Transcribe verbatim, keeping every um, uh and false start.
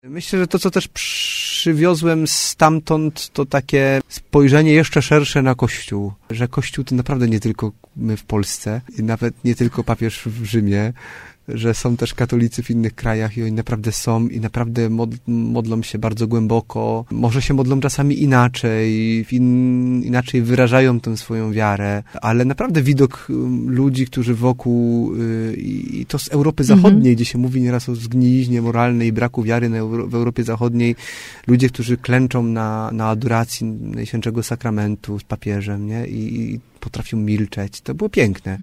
Myślę, że to, co też przywiozłem stamtąd, to takie spojrzenie jeszcze szersze na Kościół. Że Kościół to naprawdę nie tylko my w Polsce i nawet nie tylko papież w Rzymie, że są też katolicy w innych krajach i oni naprawdę są i naprawdę mod, modlą się bardzo głęboko. Może się modlą czasami inaczej, in, inaczej wyrażają tę swoją wiarę, ale naprawdę widok ludzi, którzy wokół yy, i to z Europy Zachodniej, mm-hmm. gdzie się mówi nieraz o zgniliźnie moralnej i braku wiary na Euro, w Europie Zachodniej, ludzie, którzy klęczą na, na adoracji Najświętszego Sakramentu z papieżem, nie? I, i potrafią milczeć. To było piękne.